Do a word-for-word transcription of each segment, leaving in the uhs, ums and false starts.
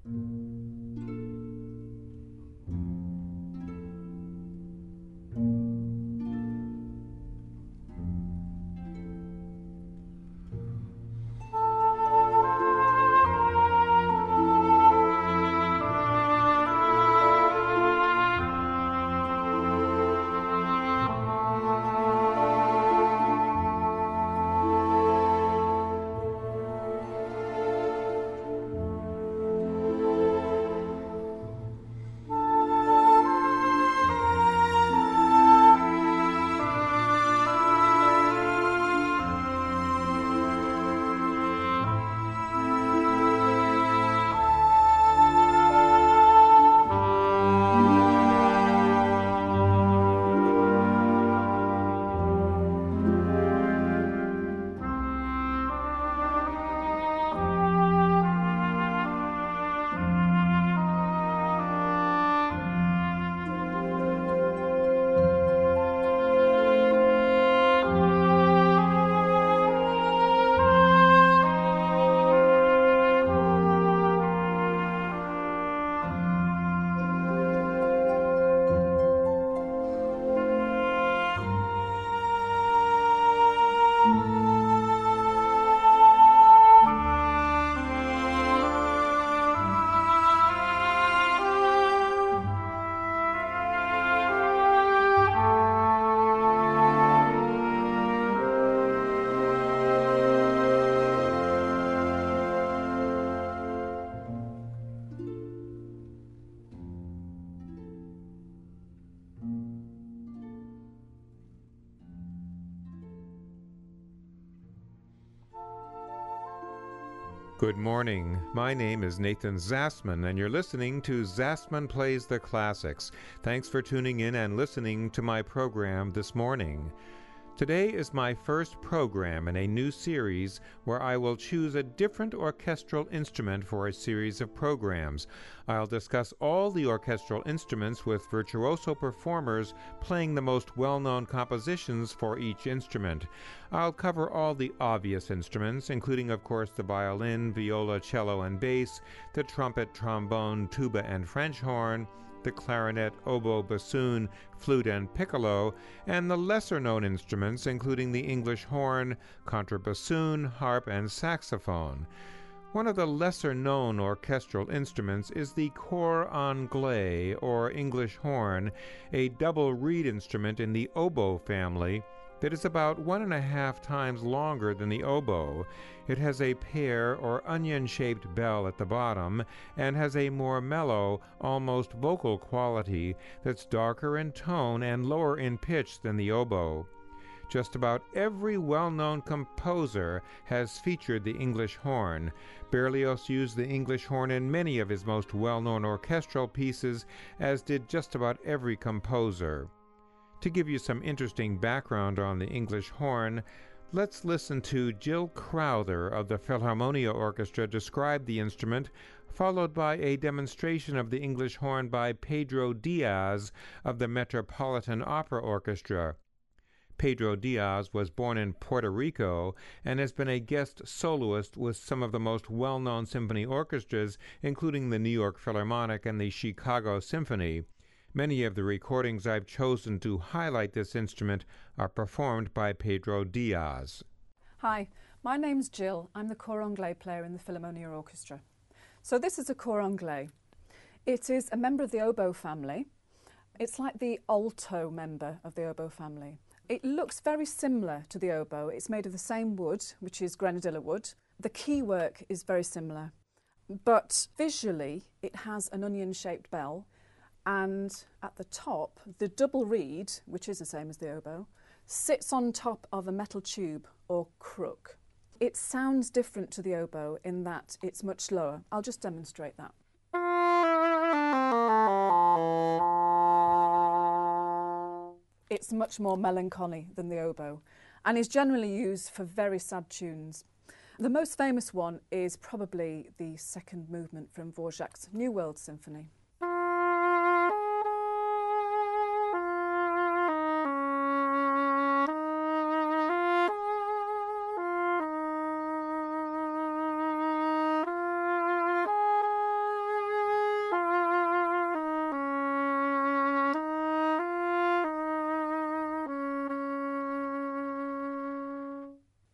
Good morning. My name is Nathan Zasman, and you're listening to Zasman Plays the Classics. Thanks for tuning in and listening to my program this morning. Today is my first program in a new series where I will choose a different orchestral instrument for a series of programs. I'll discuss all the orchestral instruments with virtuoso performers playing the most well-known compositions for each instrument. I'll cover all the obvious instruments, including, of course, the violin, viola, cello, and bass, the trumpet, trombone, tuba, and French horn, the clarinet, oboe, bassoon, flute, and piccolo, and the lesser-known instruments, including the English horn, contrabassoon, harp, and saxophone. One of the lesser-known orchestral instruments is the cor anglais, or English horn, a double reed instrument in the oboe family that is about one and a half times longer than the oboe. It has a pear or onion-shaped bell at the bottom and has a more mellow, almost vocal quality that's darker in tone and lower in pitch than the oboe. Just about every well-known composer has featured the English horn. Berlioz used the English horn in many of his most well-known orchestral pieces, as did just about every composer. To give you some interesting background on the English horn, let's listen to Jill Crowther of the Philharmonia Orchestra describe the instrument, followed by a demonstration of the English horn by Pedro Diaz of the Metropolitan Opera Orchestra. Pedro Diaz was born in Puerto Rico and has been a guest soloist with some of the most well-known symphony orchestras, including the New York Philharmonic and the Chicago Symphony. Many of the recordings I've chosen to highlight this instrument are performed by Pedro Diaz. Hi, my name's Jill. I'm the cor anglais player in the Philharmonia Orchestra. So this is a cor anglais. It is a member of the oboe family. It's like the alto member of the oboe family. It looks very similar to the oboe. It's made of the same wood, which is grenadilla wood. The key work is very similar, but visually it has an onion-shaped bell. And at the top, the double reed, which is the same as the oboe, sits on top of a metal tube or crook. It sounds different to the oboe in that it's much slower. I'll just demonstrate that. It's much more melancholy than the oboe and is generally used for very sad tunes. The most famous one is probably the second movement from Dvorak's New World Symphony.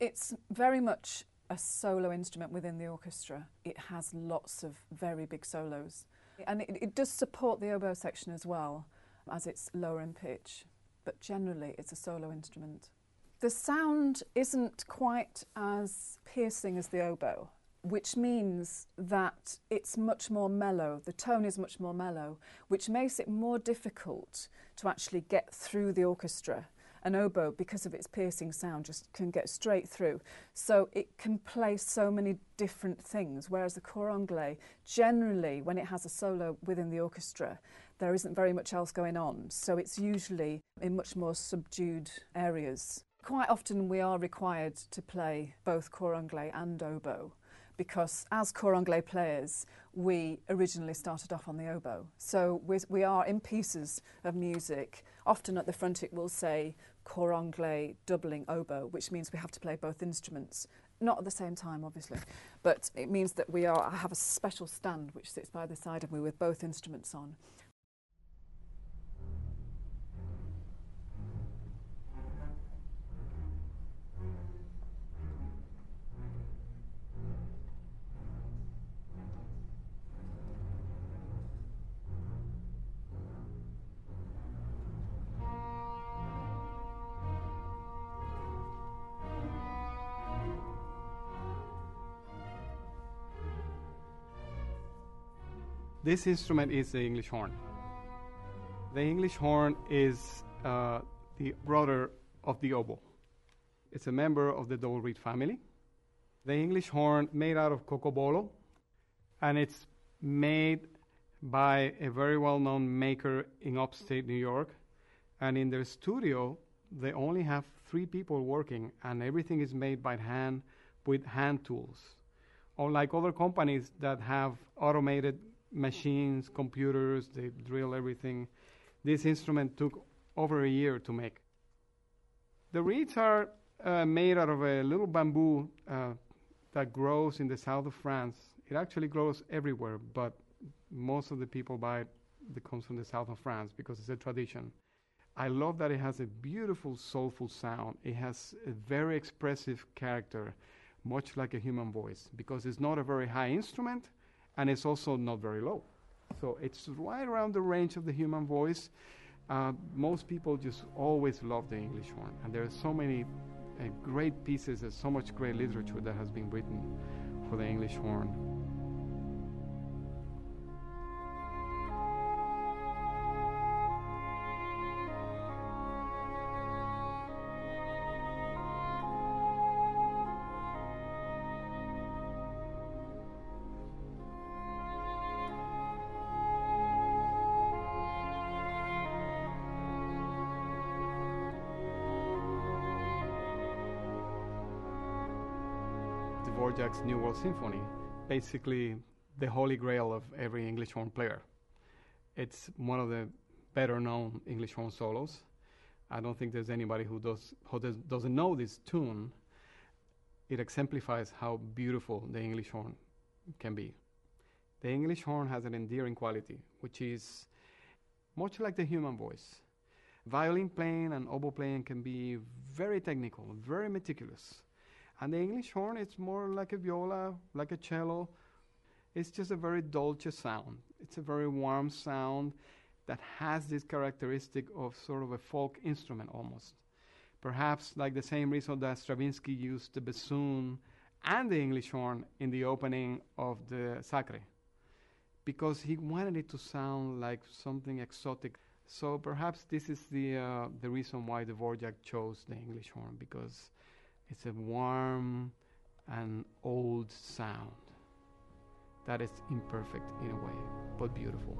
It's very much a solo instrument within the orchestra. It has lots of very big solos. And it, it does support the oboe section as well, as it's lower in pitch. But generally, it's a solo instrument. The sound isn't quite as piercing as the oboe, which means that it's much more mellow. The tone is much more mellow, which makes it more difficult to actually get through the orchestra. An oboe, because of its piercing sound, just can get straight through. So it can play so many different things, whereas the cor anglais, generally, when it has a solo within the orchestra, there isn't very much else going on. So it's usually in much more subdued areas. Quite often we are required to play both cor anglais and oboe, because as cor anglais players, we originally started off on the oboe. So we, we are in pieces of music. Often at the front it will say cor anglais doubling oboe, which means we have to play both instruments. Not at the same time, obviously, but it means that we are have a special stand which sits by the side of me with both instruments on. This instrument is the English horn. The English horn is uh, the brother of the oboe. It's a member of the double reed family. The English horn made out of cocobolo, and it's made by a very well-known maker in upstate New York. And in their studio, they only have three people working, and everything is made by hand with hand tools. Unlike other companies that have automated machines, computers, they drill everything. This instrument took over a year to make. The reeds are uh, made out of a little bamboo uh, that grows in the south of France. It actually grows everywhere, but most of the people buy it that comes from the south of France because it's a tradition. I love that it has a beautiful, soulful sound. It has a very expressive character, much like a human voice, because it's not a very high instrument, and it's also not very low. So it's right around the range of the human voice. Uh, most people just always love the English horn. And there are so many uh, great pieces, there's so much great literature that has been written for the English horn. Dvorak's New World Symphony, basically the holy grail of every English horn player. It's one of the better known English horn solos. I don't think there's anybody who does who does, doesn't know this tune. It exemplifies how beautiful the English horn can be. The English horn has an endearing quality, which is much like the human voice. Violin playing and oboe playing can be very technical, very meticulous. And the English horn, it's more like a viola, like a cello. It's just a very dolce sound. It's a very warm sound that has this characteristic of sort of a folk instrument almost. Perhaps like the same reason that Stravinsky used the bassoon and the English horn in the opening of the Sacre, because he wanted it to sound like something exotic. So perhaps this is the uh, the reason why Dvorak chose the English horn, because it's a warm and old sound that is imperfect in a way, but beautiful.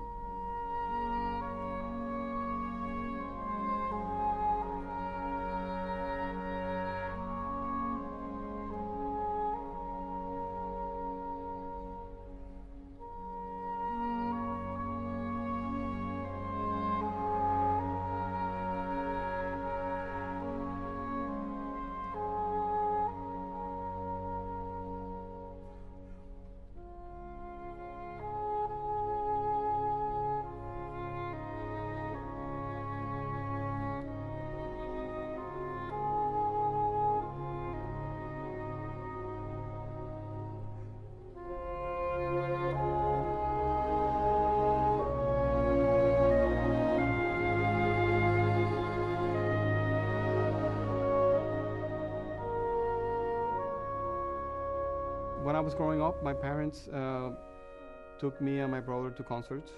I was growing up, my parents uh, took me and my brother to concerts.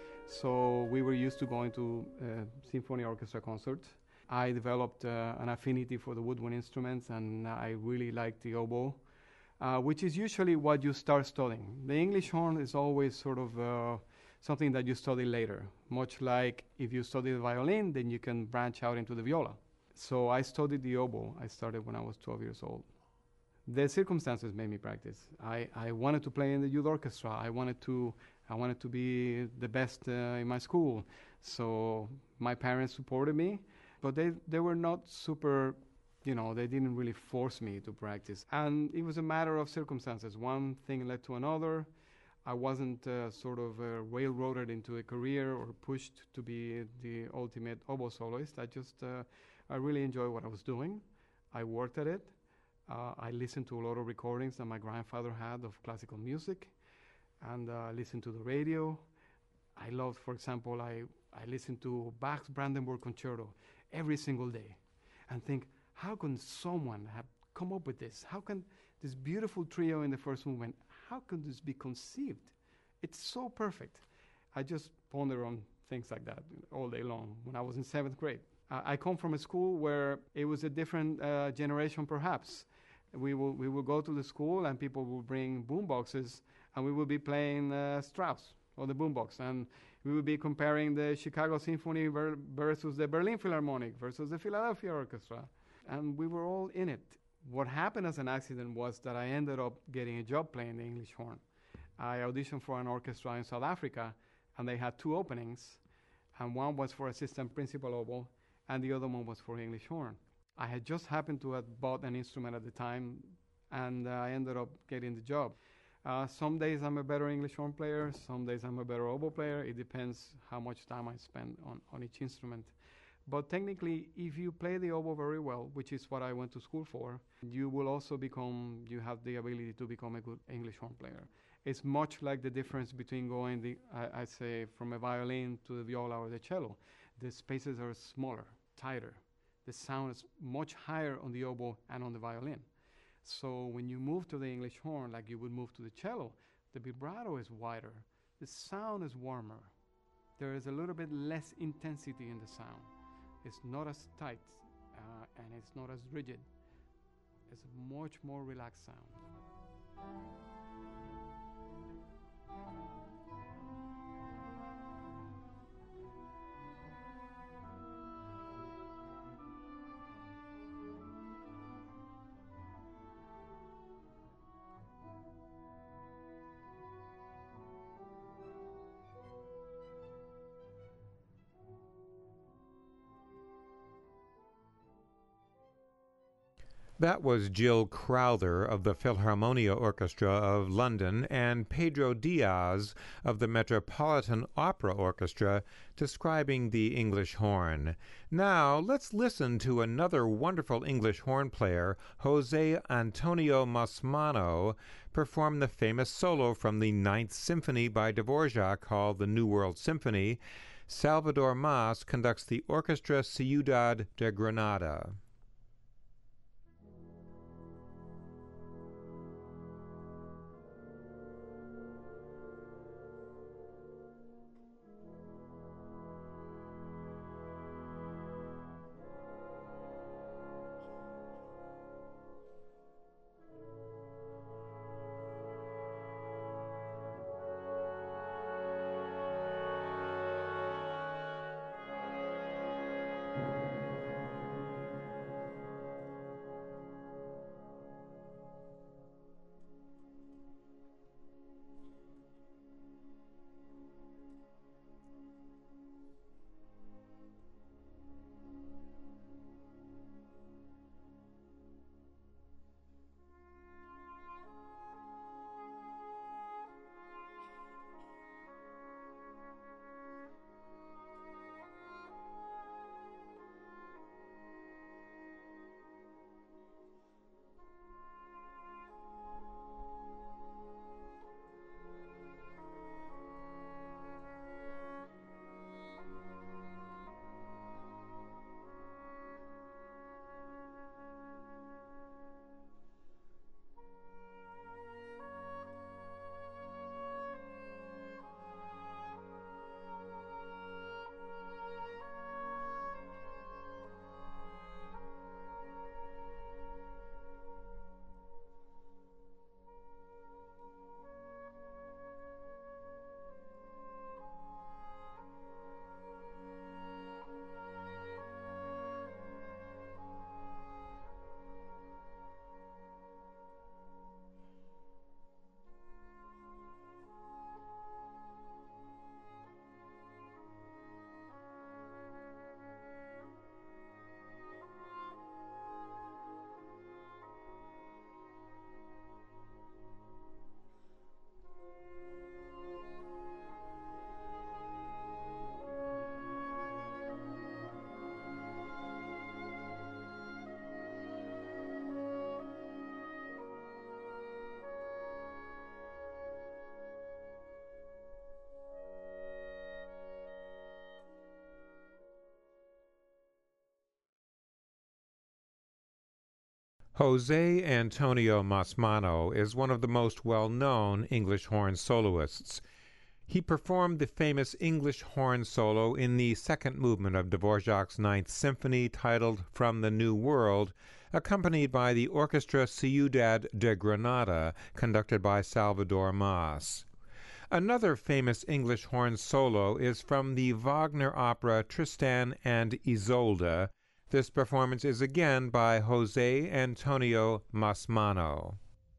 So we were used to going to uh, symphony orchestra concerts. I developed uh, an affinity for the woodwind instruments, and I really liked the oboe, uh, which is usually what you start studying. The English horn is always sort of uh, something that you study later, much like if you study the violin, then you can branch out into the viola. So I studied the oboe. I started when I was twelve years old. The circumstances made me practice. I, I wanted to play in the youth orchestra. I wanted to I wanted to be the best uh, in my school. So my parents supported me, but they, they were not super, you know, they didn't really force me to practice. And it was a matter of circumstances. One thing led to another. I wasn't uh, sort of uh, railroaded into a career or pushed to be the ultimate oboe soloist. I just, uh, I really enjoyed what I was doing. I worked at it. Uh, I listened to a lot of recordings that my grandfather had of classical music, and uh, listened to the radio. I loved, for example, I, I listened to Bach's Brandenburg Concerto every single day and think, how can someone have come up with this? How can this beautiful trio in the first movement, how can this be conceived? It's so perfect. I just ponder on things like that all day long when I was in seventh grade. Uh, I come from a school where it was a different uh, generation perhaps. We will, we will go to the school and people will bring boom boxes, and we will be playing uh, Strauss on the boombox, and we will be comparing the Chicago Symphony ver- versus the Berlin Philharmonic versus the Philadelphia Orchestra, and we were all in it. What happened as an accident was that I ended up getting a job playing the English horn. I auditioned for an orchestra in South Africa, and they had two openings, and one was for assistant principal oboe, and the other one was for English horn. I had just happened to have bought an instrument at the time, and uh, I ended up getting the job. Uh, some days I'm a better English horn player, some days I'm a better oboe player. It depends how much time I spend on, on each instrument. But technically, if you play the oboe very well, which is what I went to school for, you will also become, you have the ability to become a good English horn player. It's much like the difference between going, the, I, I say, from a violin to the viola or the cello. The spaces are smaller, tighter. The sound is much higher on the oboe and on the violin. So when you move to the English horn, like you would move to the cello, the vibrato is wider. The sound is warmer. There is a little bit less intensity in the sound. It's not as tight, uh, and it's not as rigid. It's a much more relaxed sound. That was Jill Crowther of the Philharmonia Orchestra of London and Pedro Diaz of the Metropolitan Opera Orchestra describing the English horn. Now, let's listen to another wonderful English horn player, Jose Antonio Masmano, perform the famous solo from the Ninth Symphony by Dvorak called the New World Symphony. Salvador Mas conducts the Orchestra Ciudad de Granada. Jose Antonio Masmano is one of the most well-known English horn soloists. He performed the famous English horn solo in the second movement of Dvorak's Ninth Symphony, titled From the New World, accompanied by the Orchestra Ciudad de Granada, conducted by Salvador Mas. Another famous English horn solo is from the Wagner opera Tristan and Isolde. This performance is again by Jose Antonio Masmano.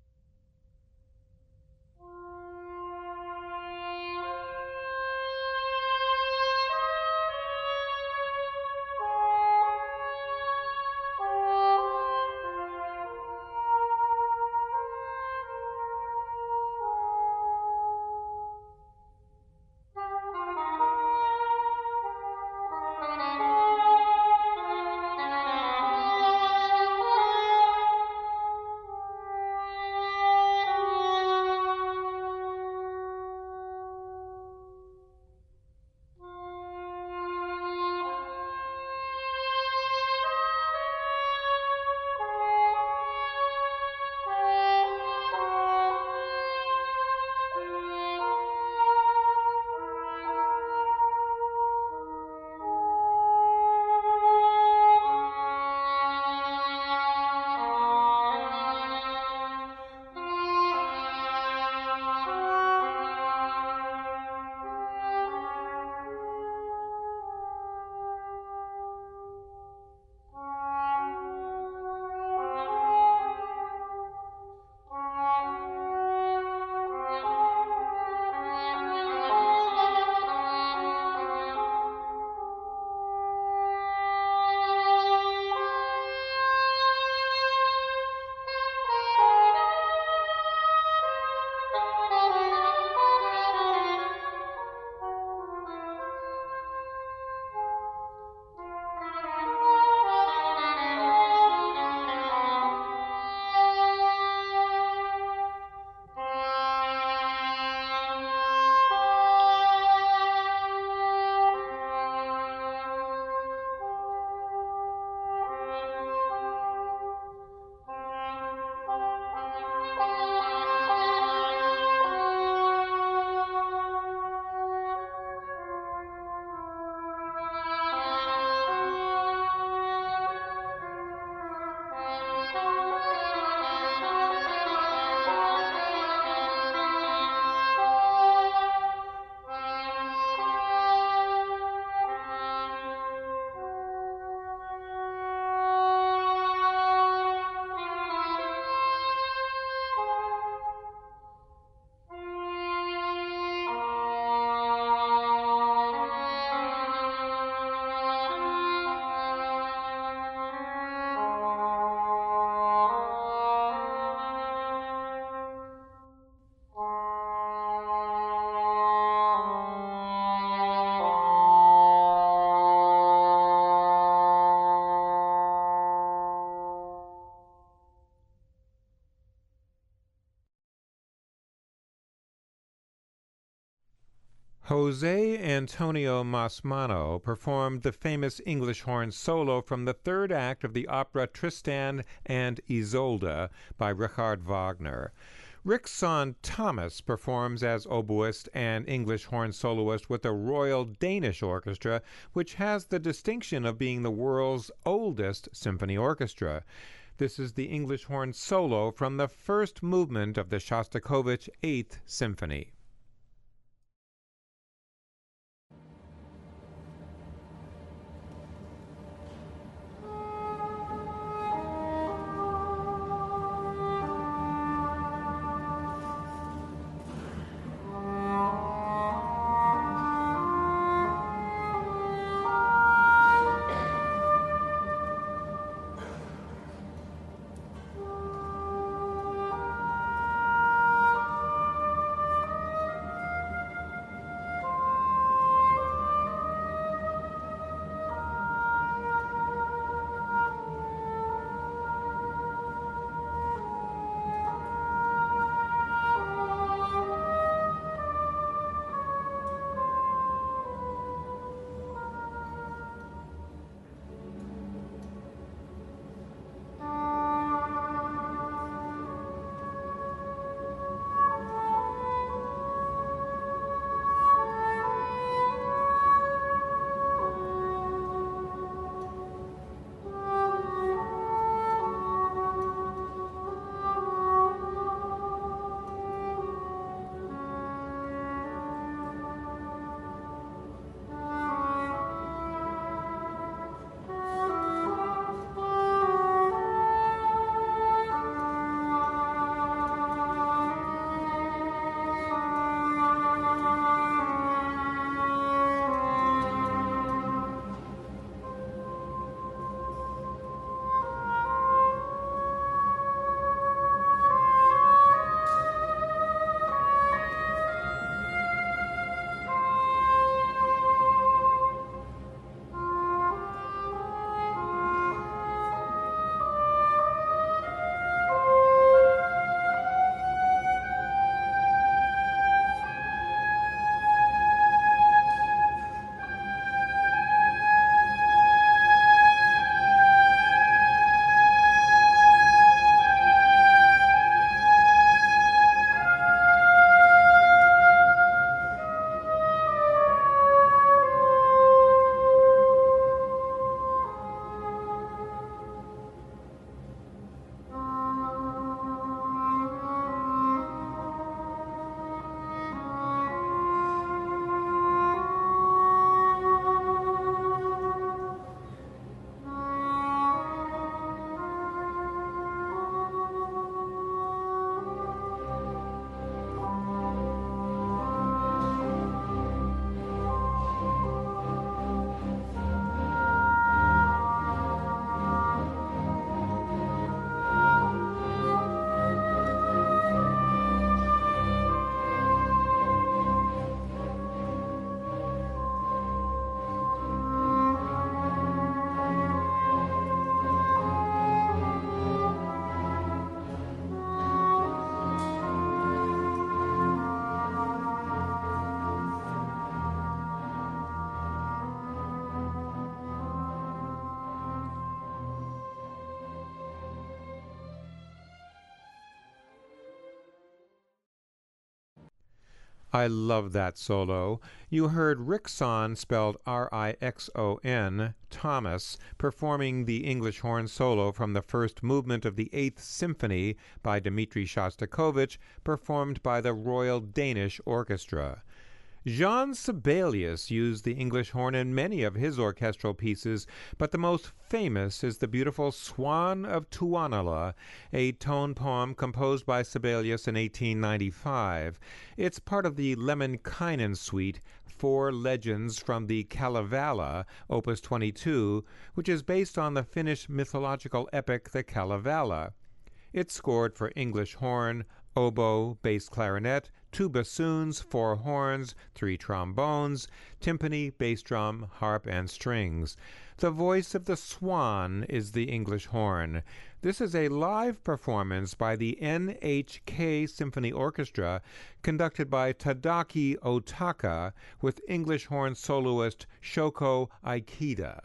Jose Antonio Masmano performed the famous English horn solo from the third act of the opera Tristan and Isolde by Richard Wagner. Rickson Thomas performs as oboist and English horn soloist with the Royal Danish Orchestra, which has the distinction of being the world's oldest symphony orchestra. This is the English horn solo from the first movement of the Shostakovich Eighth Symphony. I love that solo. You heard Rixon, spelled R I X O N, Thomas, performing the English horn solo from the first movement of the Eighth Symphony by Dmitri Shostakovich, performed by the Royal Danish Orchestra. Jean Sibelius used the English horn in many of his orchestral pieces, but the most famous is the beautiful Swan of Tuonela, a tone poem composed by Sibelius in eighteen ninety-five. It's part of the Lemminkainen suite, Four Legends from the Kalevala, Opus twenty-two, which is based on the Finnish mythological epic The Kalevala. It's scored for English horn, oboe, bass clarinet, two bassoons, four horns, three trombones, timpani, bass drum, harp, and strings. The voice of the swan is the English horn. This is a live performance by the N H K Symphony Orchestra, conducted by Tadaaki Otaka, with English horn soloist Shoko Ikeda.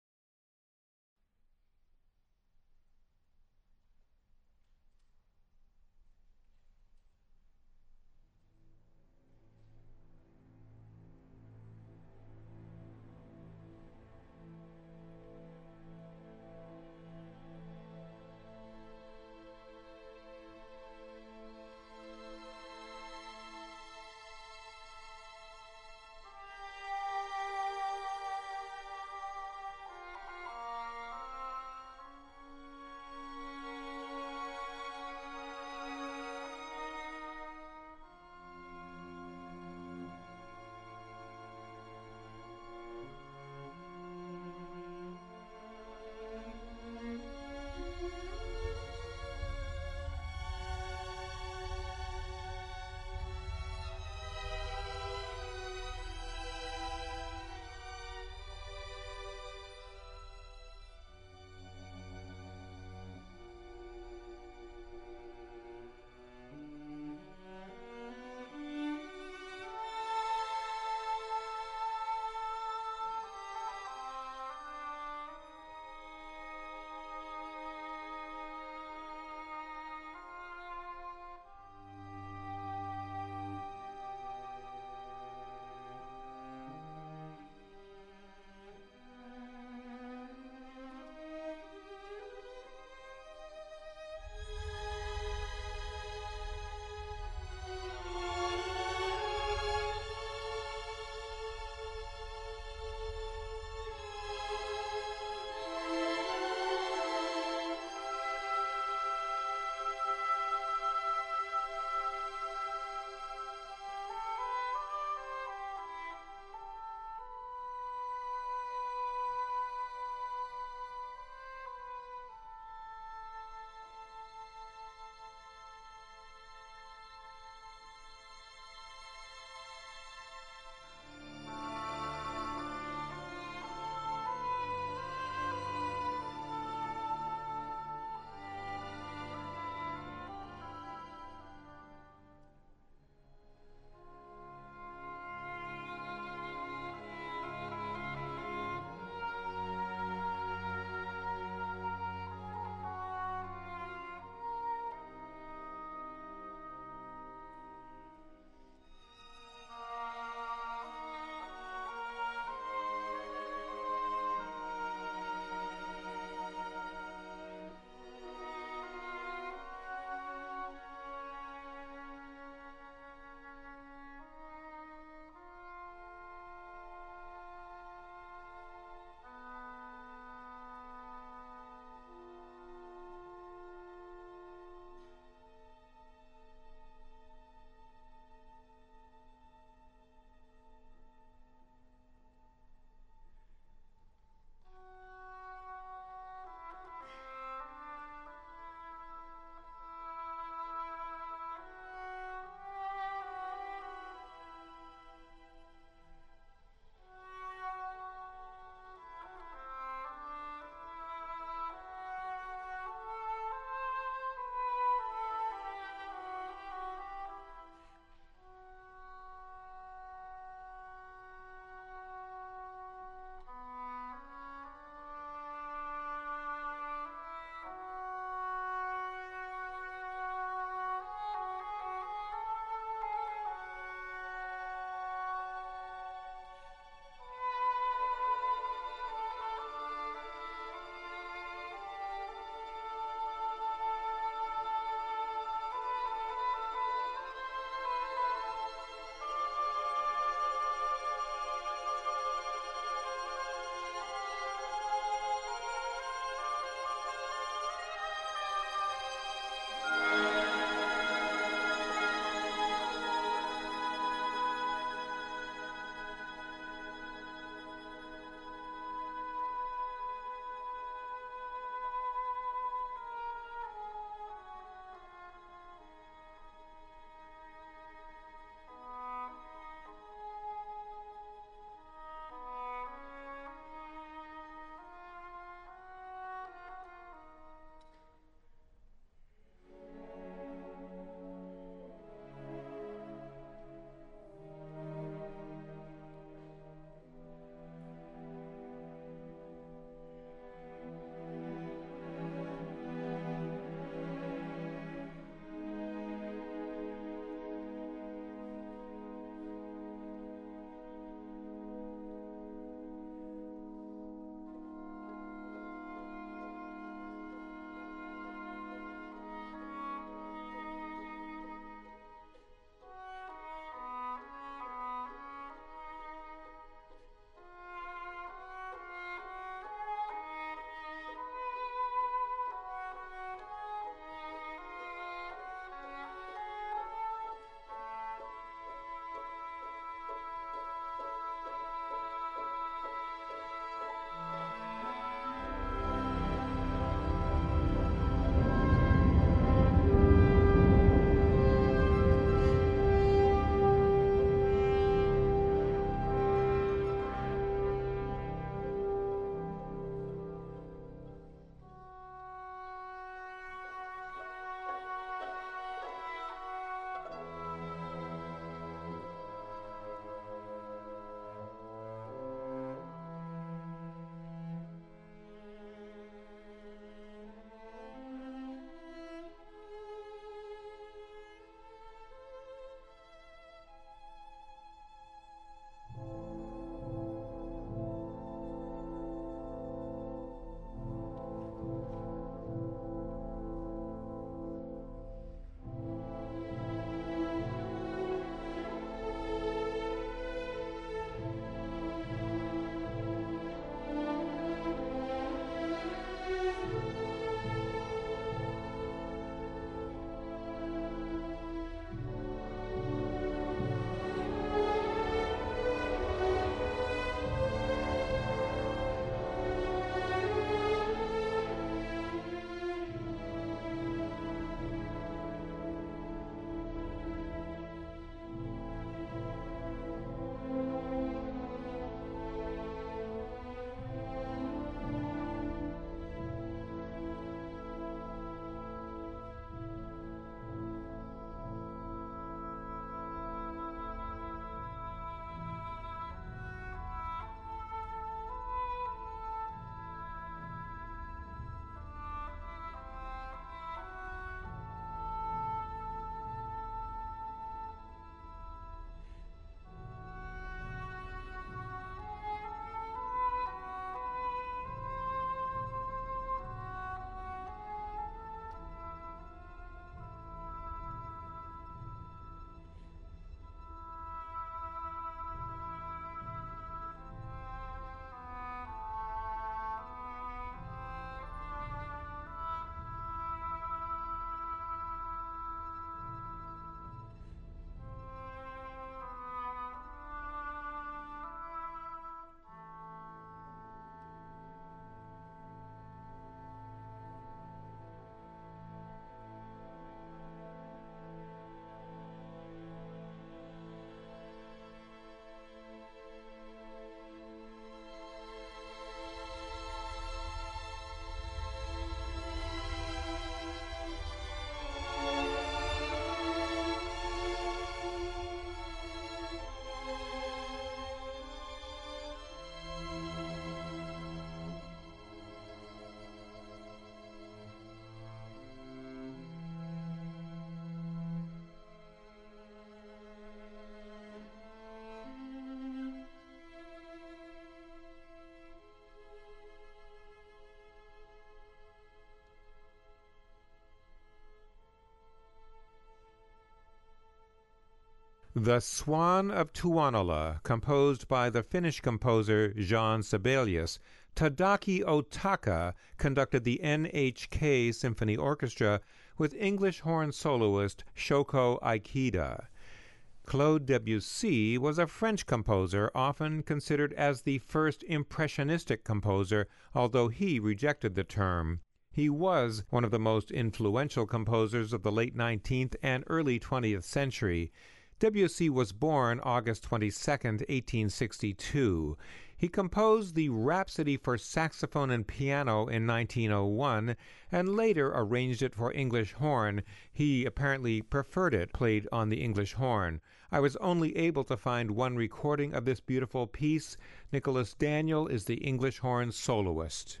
The Swan of Tuonela, composed by the Finnish composer Jean Sibelius. Tadaki Otaka conducted the N H K Symphony Orchestra with English horn soloist Shoko Ikeda. Claude Debussy was a French composer, often considered as the first impressionistic composer, although he rejected the term. He was one of the most influential composers of the late nineteenth and early twentieth century. Debussy was born August twenty-second, eighteen sixty-two. He composed the Rhapsody for Saxophone and Piano in nineteen oh one and later arranged it for English horn. He apparently preferred it played on the English horn. I was only able to find one recording of this beautiful piece. Nicholas Daniel is the English horn soloist.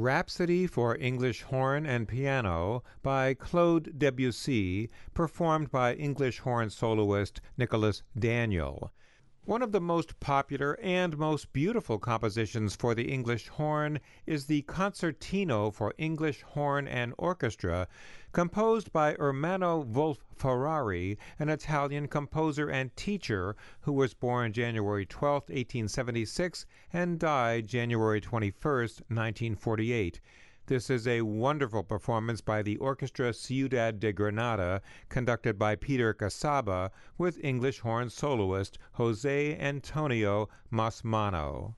Rhapsody for English Horn and Piano by Claude Debussy, performed by English horn soloist Nicholas Daniel. One of the most popular and most beautiful compositions for the English horn is the Concertino for English Horn and Orchestra, composed by Ermanno Wolf-Ferrari, an Italian composer and teacher who was born January twelfth, eighteen seventy-six, and died January twenty-first, nineteen forty-eight. This is a wonderful performance by the Orchestra Ciudad de Granada, conducted by Peter Casaba, with English horn soloist Jose Antonio Masmano.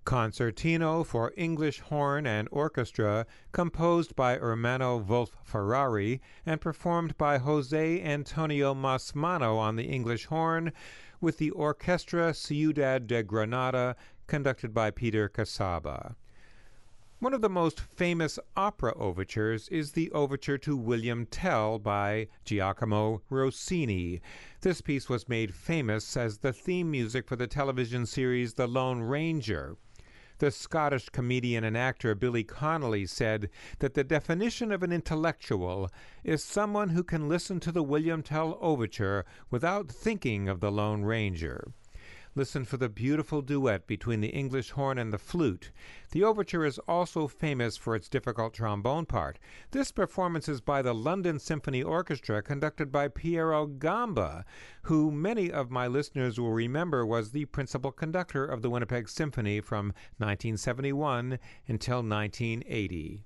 Concertino for English Horn and Orchestra, composed by Ermanno Wolf-Ferrari and performed by Jose Antonio Masmano on the English horn, with the Orchestra Ciudad de Granada, conducted by Peter Casaba. One of the most famous opera overtures is the overture to William Tell by Giacomo Rossini. This piece was made famous as the theme music for the television series The Lone Ranger. The Scottish comedian and actor Billy Connolly said that the definition of an intellectual is someone who can listen to the William Tell overture without thinking of the Lone Ranger. Listen for the beautiful duet between the English horn and the flute. The overture is also famous for its difficult trombone part. This performance is by the London Symphony Orchestra, conducted by Piero Gamba, who many of my listeners will remember was the principal conductor of the Winnipeg Symphony from nineteen seventy-one until nineteen eighty.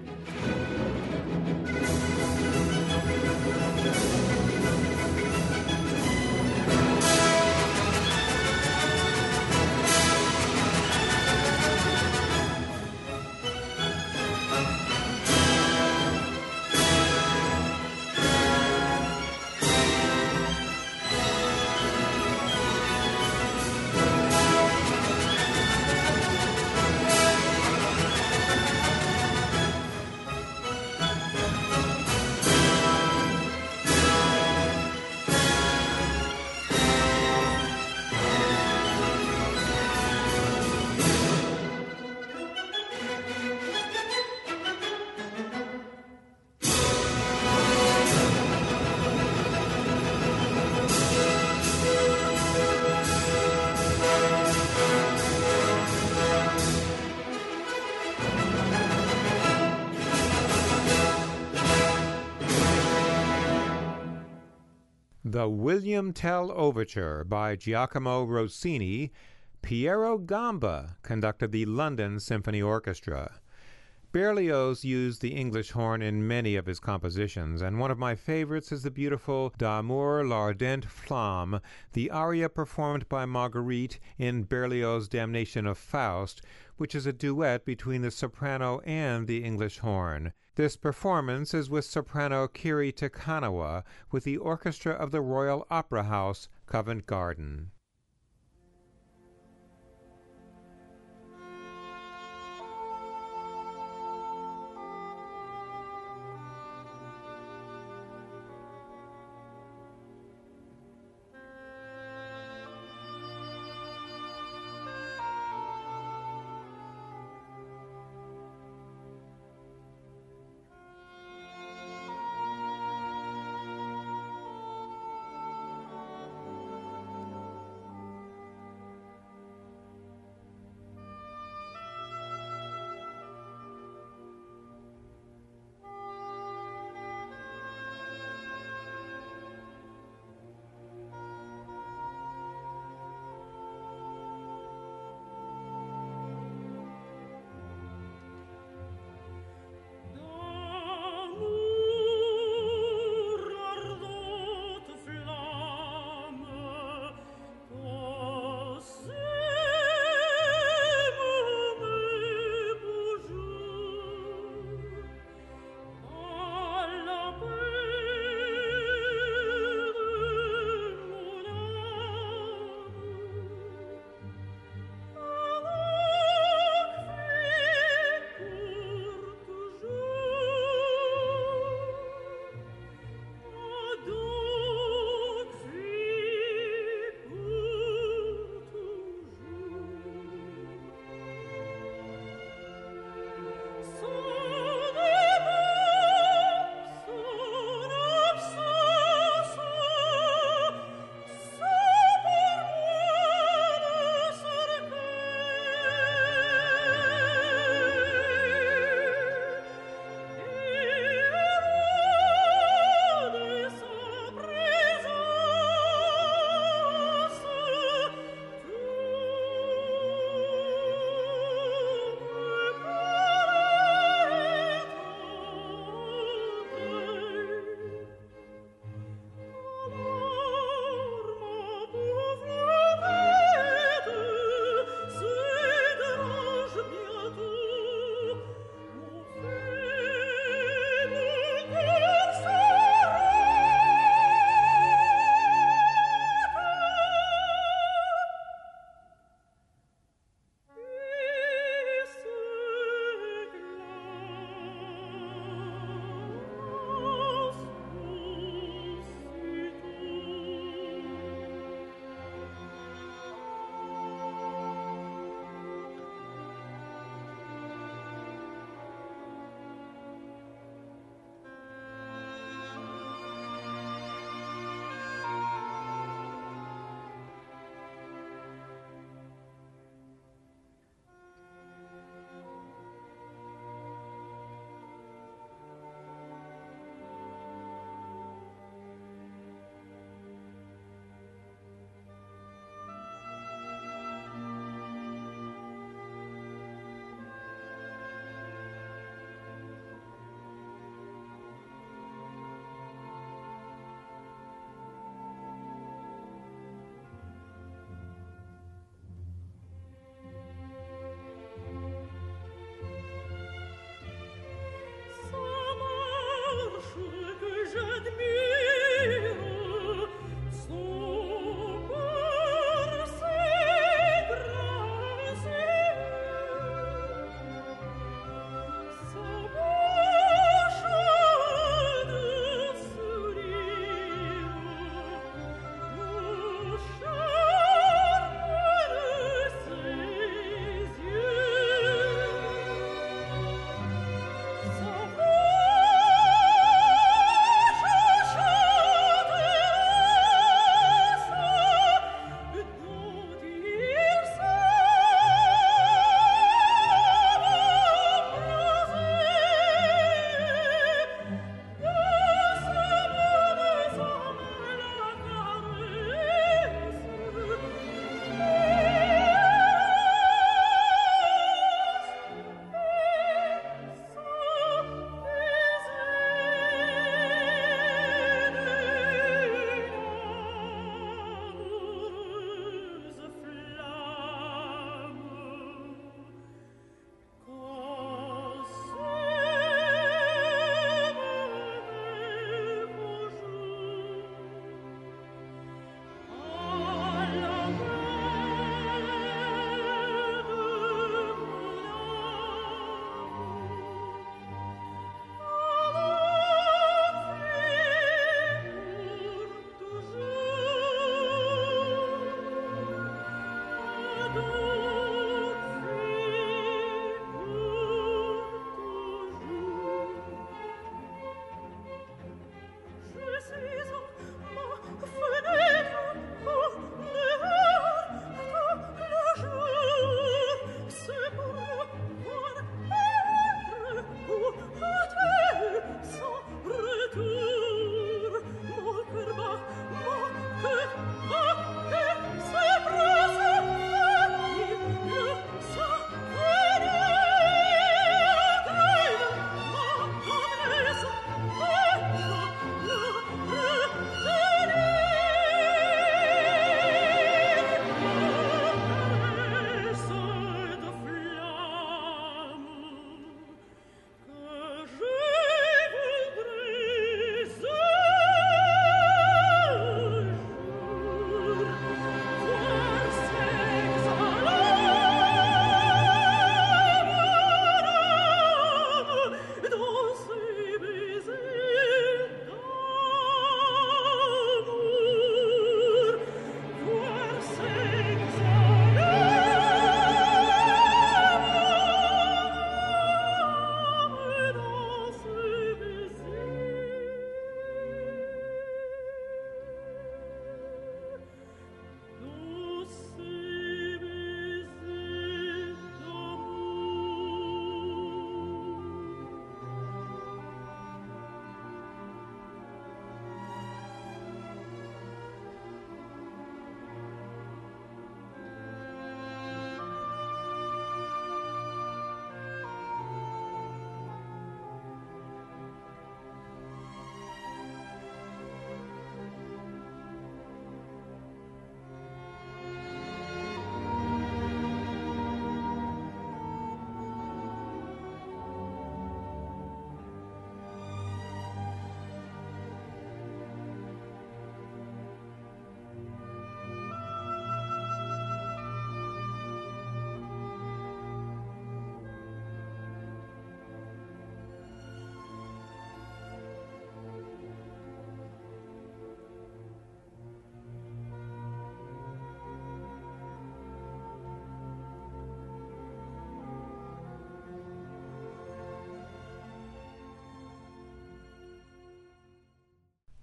The William Tell Overture by Giacomo Rossini. Piero Gamba conducted the London Symphony Orchestra. Berlioz used the English horn in many of his compositions, and one of my favorites is the beautiful D'amour l'ardente flamme, the aria performed by Marguerite in Berlioz's Damnation of Faust, which is a duet between the soprano and the English horn. This performance is with soprano Kiri Takanawa with the orchestra of the Royal Opera House, Covent Garden.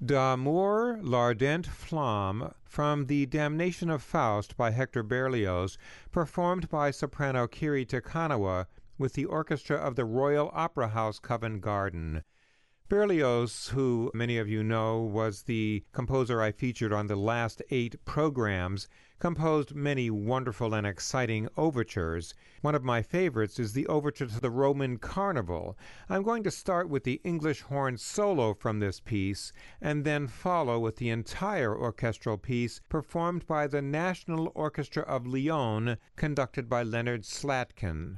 D'amour l'ardente flamme from The Damnation of Faust by Hector Berlioz, performed by soprano Kiri Te Kanawa with the orchestra of the Royal Opera House Covent Garden. Berlioz, who many of you know was the composer I featured on the last eight programs, composed many wonderful and exciting overtures. One of my favorites is the overture to the Roman Carnival. I'm going to start with the English horn solo from this piece, and then follow with the entire orchestral piece performed by the National Orchestra of Lyon, conducted by Leonard Slatkin.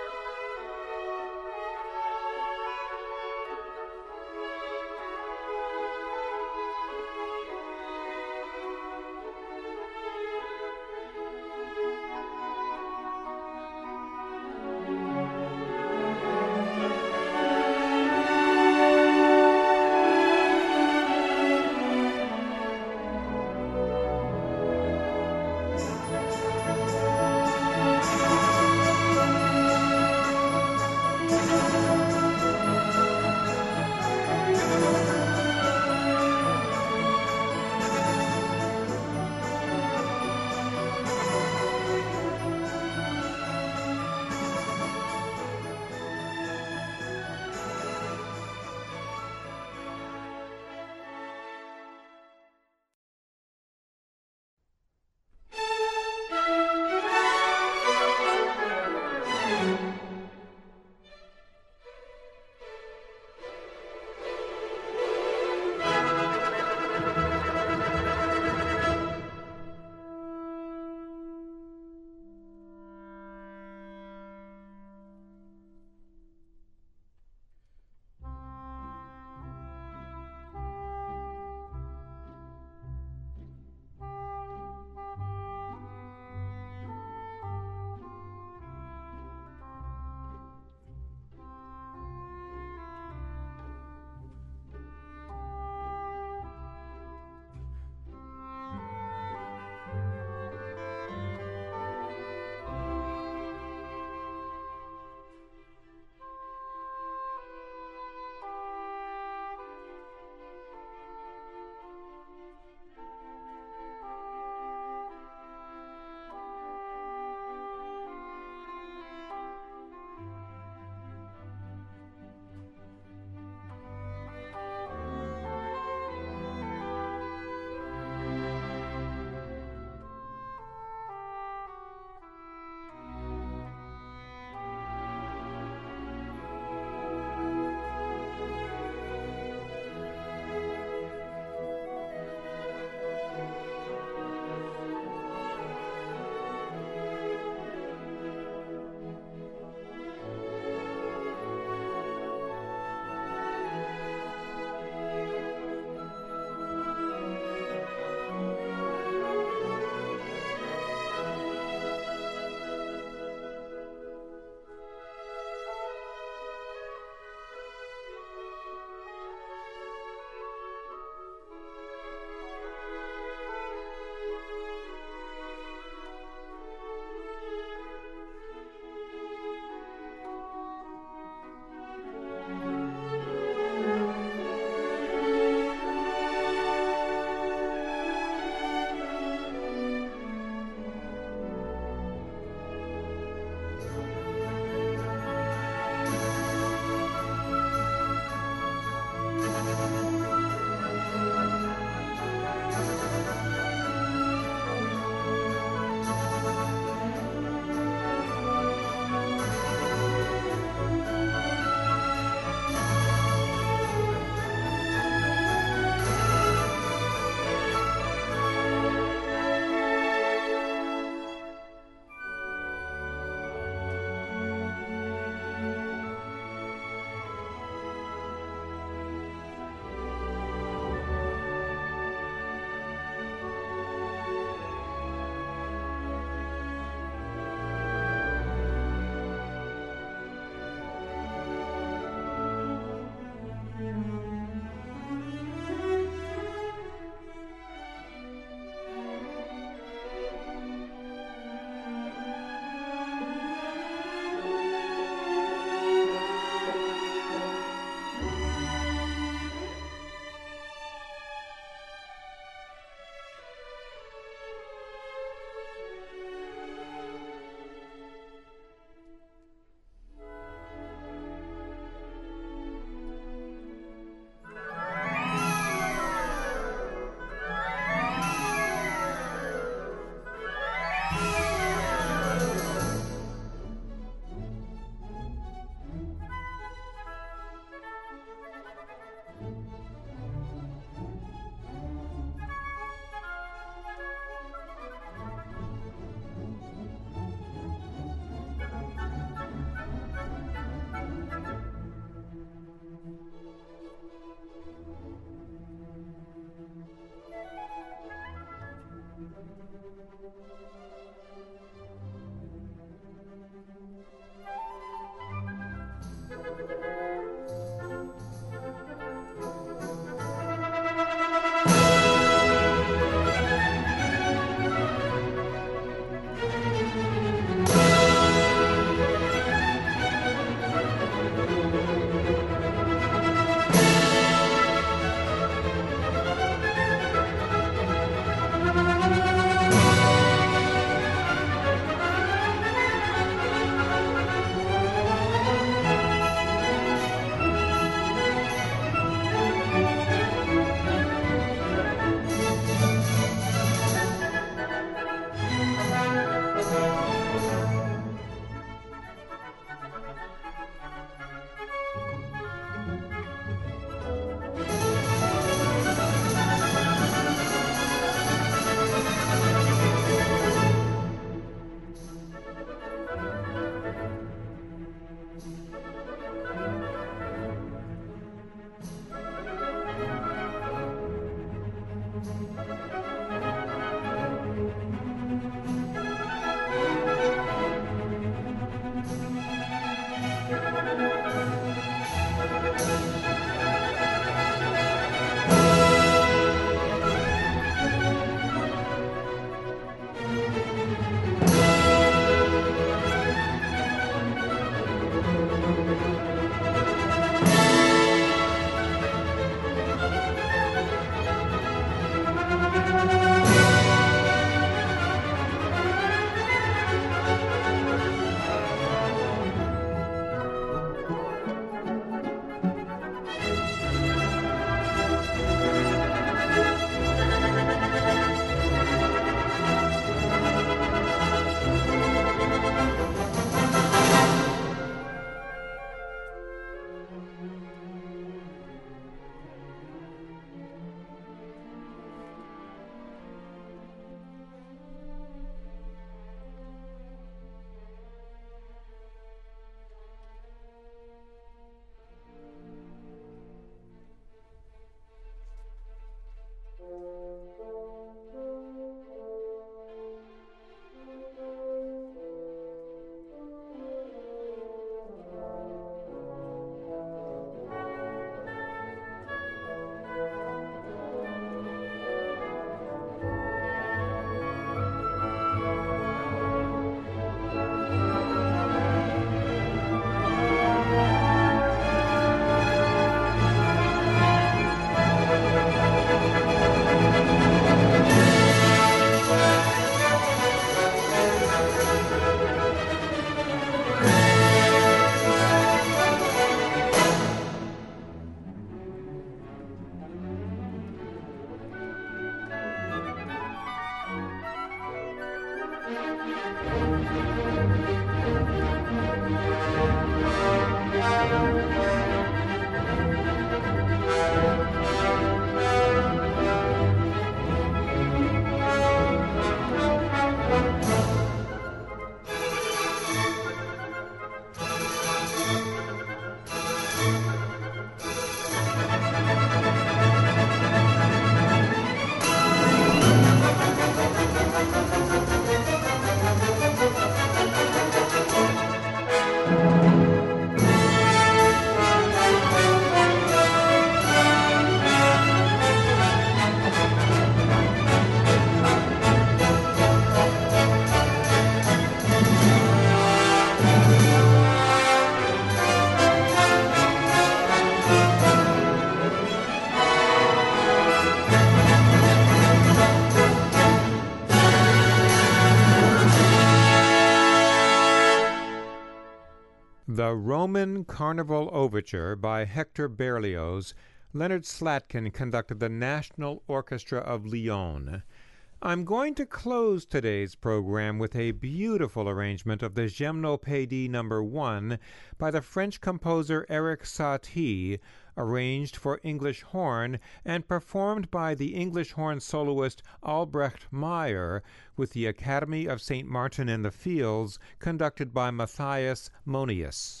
The Roman Carnival Overture by Hector Berlioz. Leonard Slatkin conducted the National Orchestra of Lyon. I'm going to close today's program with a beautiful arrangement of the Gymnopédie number one by the French composer Erik Satie, arranged for English horn and performed by the English horn soloist Albrecht Meyer with the Academy of Saint Martin in the Fields, conducted by Matthias Monius.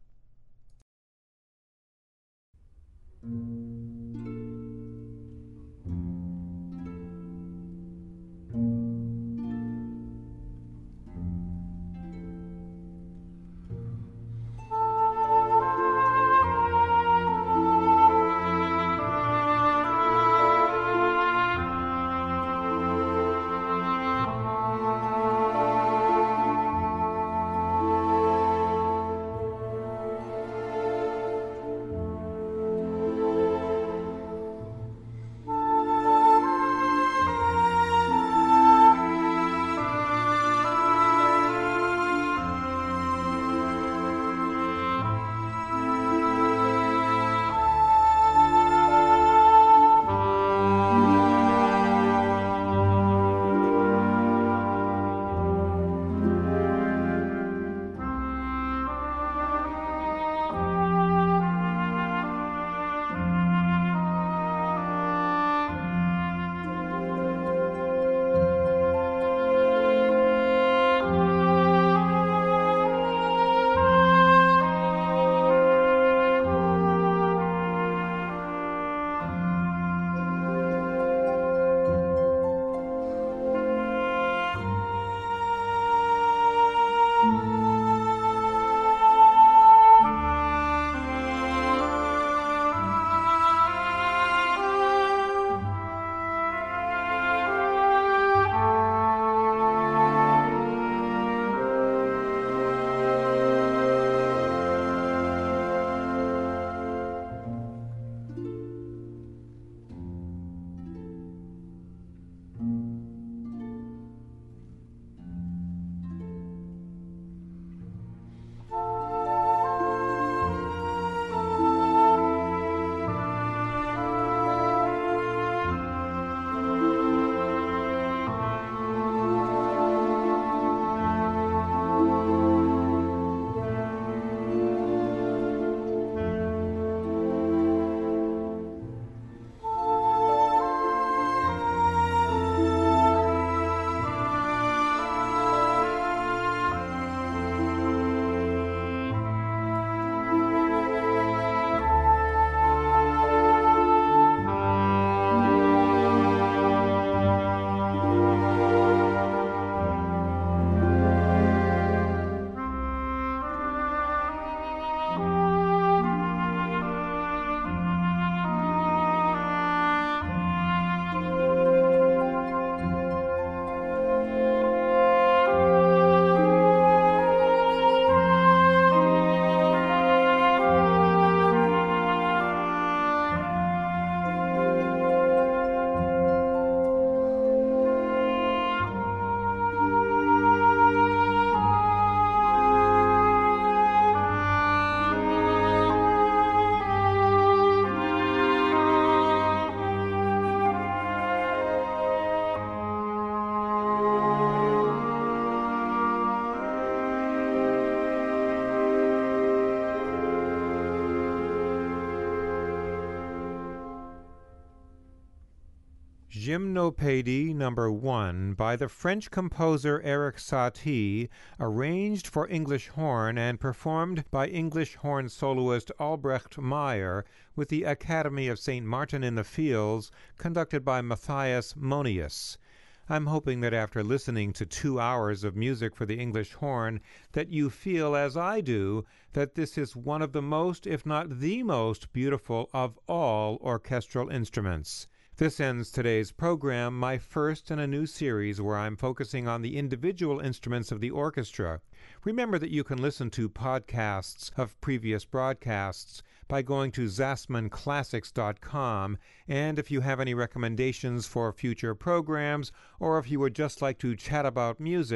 Gymnopédie number one by the French composer Erik Satie, arranged for English horn and performed by English horn soloist Albrecht Meyer with the Academy of Saint Martin in the Fields, conducted by Matthias Monius. I'm hoping that after listening to two hours of music for the English horn, that you feel, as I do, that this is one of the most, if not the most, beautiful of all orchestral instruments. This ends today's program, my first in a new series where I'm focusing on the individual instruments of the orchestra. Remember that you can listen to podcasts of previous broadcasts by going to Zasman Classics dot com, and if you have any recommendations for future programs, or if you would just like to chat about music,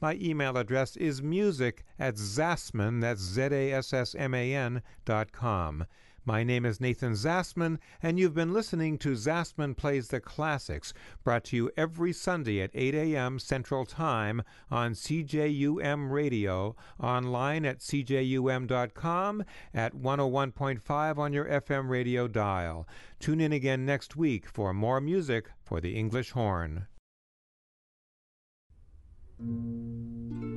My email address is music at zassman, that's Z A S S M A N, dot com. My name is Nathan Zassman, and you've been listening to Zassman Plays the Classics, brought to you every Sunday at eight a.m. Central Time on C J U M Radio, online at C J U M dot com, at one oh one point five on your F M radio dial. Tune in again next week for more music for the English horn.